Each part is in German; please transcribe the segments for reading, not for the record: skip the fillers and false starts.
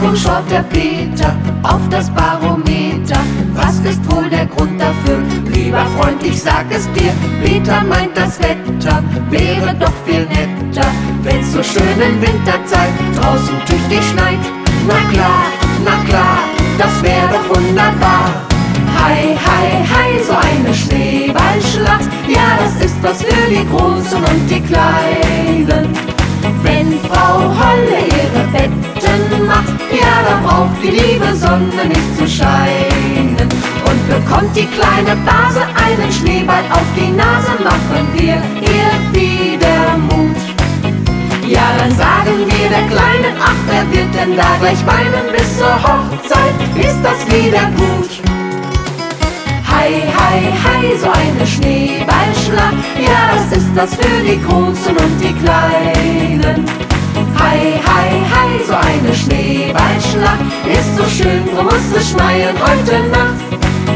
Warum schaut der Peter auf das Barometer? Was ist wohl der Grund dafür? Lieber Freund, ich sag es dir, Peter meint, das Wetter wäre doch viel netter, wenn's so schön in Winterzeit draußen tüchtig schneit. Na klar, das wär doch wunderbar. Hei, hei, hei, so eine Schneeballschlacht, ja, das ist was für die Großen und die Kleinen. Wenn Frau Holle ihre Betten macht, ja, da braucht die liebe Sonne nicht zu scheinen. Und bekommt die kleine Base einen Schneeball auf die Nase, machen wir ihr wieder Mut. Ja, dann sagen wir der Kleinen, ach, wer wird denn da gleich weinen? Bis zur Hochzeit ist das wieder gut. Hei, hei, hei, so eine Schneeballschlacht, ja, das ist was für die Großen und die Kleinen. Hei, hei, hei, so eine Schneeballschlacht ist so schön, drum muss es schneien heute Nacht.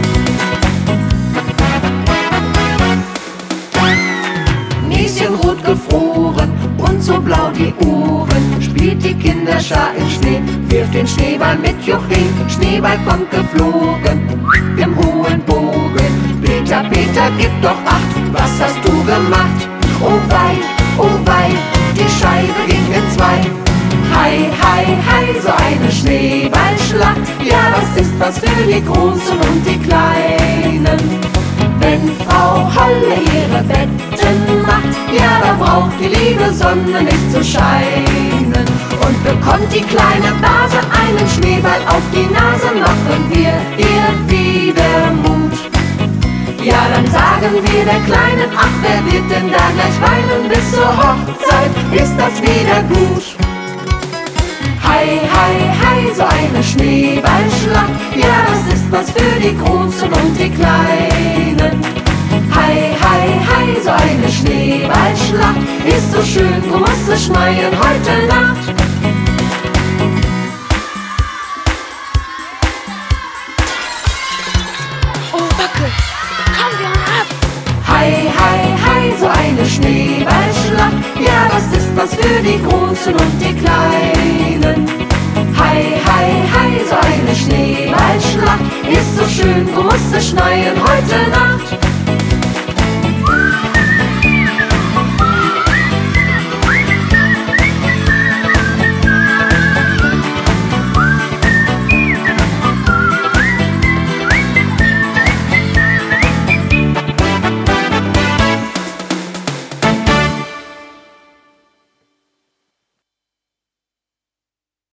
Näschenrot gefroren und so blau die Ohren, spielt die Kinderschar im Schnee, wirft den Schneeball mit Juching, Schneeball kommt geflogen im hohen Bogen. Peter, Peter, gib doch Acht, was hast du gemacht? Oh wei, die Scheibe ging in zwei. Hei, hei, hei, so eine Schneeballschlacht, ja, das ist was für die Großen und die Kleinen. Wenn Frau Holle ihre Betten macht, ja, da braucht die liebe Sonne nicht zu scheinen. Und bekommt die kleine Base einen Schneeball auf die Nase, machen wir ihr wieder Mut. Ja, dann sagen wir der Kleinen, ach, wer wird denn da gleich weinen? Bis zur Hochzeit ist das wieder gut. Hei, hei, hei, so eine Schneeballschlacht, ja, das ist was für die Großen und die Kleinen. Hei, hei, hei, so eine Schneeballschlacht ist so schön, drum muss es schneien heute Nacht. Oh, Backe, komm, wir hauen ab! Hei, hei, hei, so eine Schneeballschlacht, ja, das ist was für die Großen und die Kleinen. Hei, hei, hei, so eine Schneeballschlacht ist so schön, drum muss es schneien heute Nacht.